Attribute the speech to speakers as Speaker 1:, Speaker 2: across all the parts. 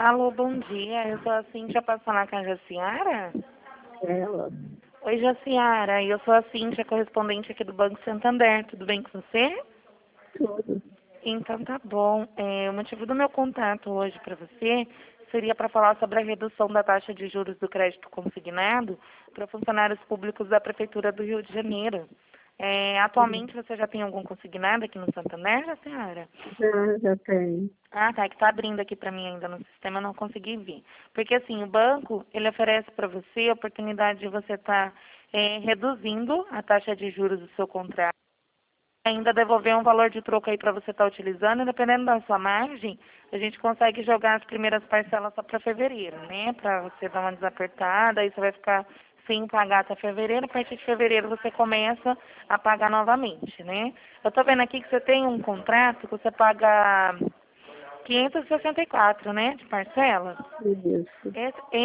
Speaker 1: Alô, bom dia. Eu sou a Cíntia, passando na casa da Ciara?
Speaker 2: Ela,
Speaker 1: Oi, Jaciara. Eu sou a Cíntia, correspondente aqui do Banco Santander. Tudo bem com você?
Speaker 2: tudo.
Speaker 1: Então tá bom. O motivo do meu contato hoje para você seria para falar sobre a redução da taxa de juros do crédito consignado para funcionários públicos da Prefeitura do Rio de Janeiro. Atualmente você já tem algum consignado aqui no Santander, Jaciara?
Speaker 2: Já tem.
Speaker 1: Ah, tá, que tá abrindo aqui para mim ainda no sistema, eu não consegui ver. Porque assim, o banco, ele oferece para você a oportunidade de você estar reduzindo a taxa de juros do seu contrato, ainda devolver um valor de troco aí para você estar utilizando, e dependendo da sua margem, a gente consegue jogar as primeiras parcelas só para fevereiro, né? Para você dar uma desapertada, aí você vai ficar sem pagar até fevereiro, a partir de fevereiro você começa a pagar novamente, né? Eu tô vendo aqui que você tem um contrato que você paga 564, né, de parcela.
Speaker 2: Isso.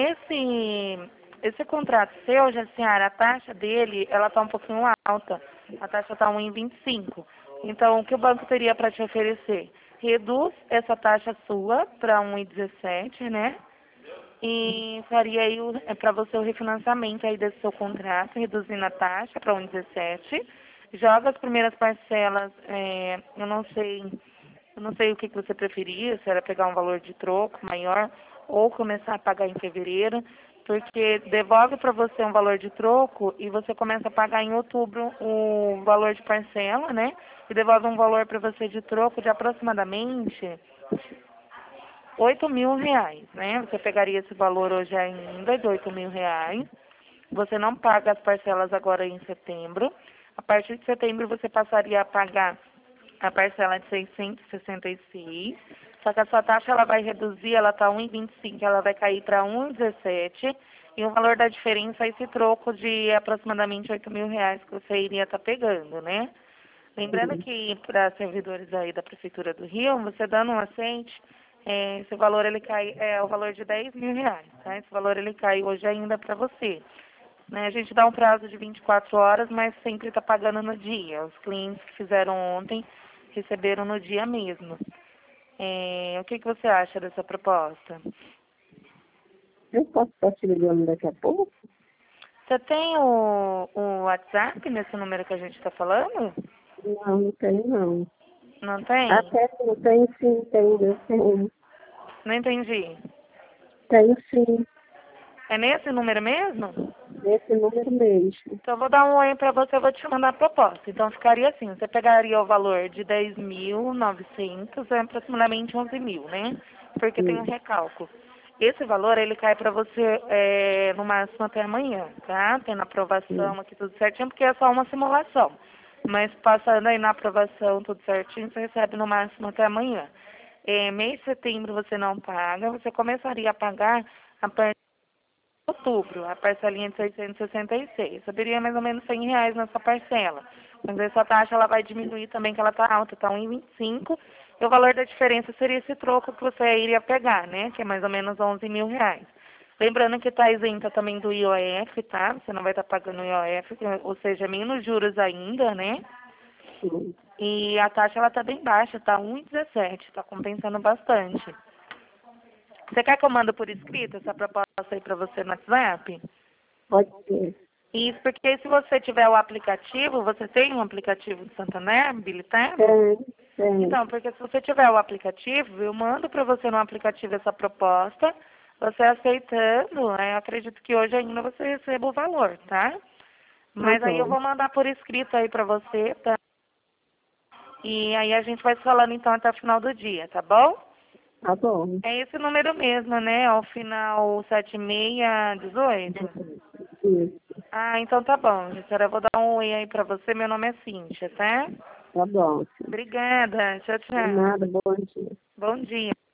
Speaker 1: Esse contrato seu, Jaciara, a taxa dele, ela tá um pouquinho alta. A taxa tá 1,25. Então, o que o banco teria para te oferecer? Reduz essa taxa sua para 1,17, né? E faria aí para você o refinanciamento aí desse seu contrato, reduzindo a taxa para 1,17. Joga as primeiras parcelas, eu não sei o que você preferia, se era pegar um valor de troco maior ou começar a pagar em fevereiro, porque devolve para você um valor de troco e você começa a pagar em outubro o valor de parcela, né? E devolve um valor para você de troco de aproximadamente R$ 8.000, né? Você pegaria esse valor hoje ainda de R$ 8.000. Você não paga as parcelas agora em setembro. A partir de setembro você passaria a pagar a parcela de 666, só que a sua taxa ela vai reduzir, ela está 1,25, ela vai cair para 1,17, e o valor da diferença é esse troco de aproximadamente R$ 8.000 que você iria estar pegando, né? Lembrando que para servidores aí da Prefeitura do Rio, você dando um assente, esse valor ele cai, é o valor de R$ 10.000, tá? Esse valor ele cai hoje ainda para você. Né? A gente dá um prazo de 24 horas, mas sempre está pagando no dia. Os clientes que fizeram ontem receberam no dia mesmo. O que você acha dessa proposta?
Speaker 2: Eu posso estar te ligando daqui a pouco?
Speaker 1: Você tem o WhatsApp nesse número que a gente está falando?
Speaker 2: Não, não tenho não.
Speaker 1: Não tem?
Speaker 2: Até tenho sim, tenho.
Speaker 1: Não entendi.
Speaker 2: Tenho sim,
Speaker 1: É nesse número mesmo?
Speaker 2: nesse número mesmo.
Speaker 1: Então, eu vou dar um oi para você, eu vou te mandar a proposta. Então, ficaria assim, você pegaria o valor de 10.900, é aproximadamente 11.000, né? Porque tem um
Speaker 2: Sim.
Speaker 1: recálculo. Esse valor, ele cai para você no máximo até amanhã, tá? Tendo
Speaker 2: Sim.
Speaker 1: aprovação aqui tudo certinho, porque é só uma simulação. Mas passando aí na aprovação tudo certinho, você recebe no máximo até amanhã. Mês de setembro você não paga, você começaria a pagar a partir outubro, a parcelinha de 666. Subiria mais ou menos R$ 100 nessa parcela. Mas essa taxa ela vai diminuir também, que ela está alta, está 1,25. E o valor da diferença seria esse troco que você iria pegar, né? Que é mais ou menos R$ 11.000. Lembrando que está isenta também do IOF, tá? Você não vai estar pagando o IOF, ou seja, menos juros ainda, né?
Speaker 2: Sim.
Speaker 1: E a taxa ela está bem baixa, está 1,17, está compensando bastante. Você quer que eu mando por escrito essa proposta aí para você no WhatsApp?
Speaker 2: Pode ser.
Speaker 1: Isso, porque se você tiver o aplicativo, você tem um aplicativo do Santander habilitado?
Speaker 2: Tem.
Speaker 1: Então, porque se você tiver o aplicativo, eu mando para você no aplicativo essa proposta, você aceitando, eu acredito que hoje ainda você receba o valor, tá?
Speaker 2: Tá
Speaker 1: Mas aí eu
Speaker 2: bom.
Speaker 1: vou mandar por escrito aí para você, tá? E aí a gente vai se falando então até o final do dia, tá bom?
Speaker 2: Tá bom.
Speaker 1: É esse número mesmo, né? Ao final 7618.
Speaker 2: Isso.
Speaker 1: Ah, então tá bom, Gisela. Eu vou dar um oi aí pra você. Meu nome é Cíntia, tá?
Speaker 2: Tá bom.
Speaker 1: Obrigada. Tchau,
Speaker 2: De
Speaker 1: tchau.
Speaker 2: nada, bom dia.
Speaker 1: Bom dia.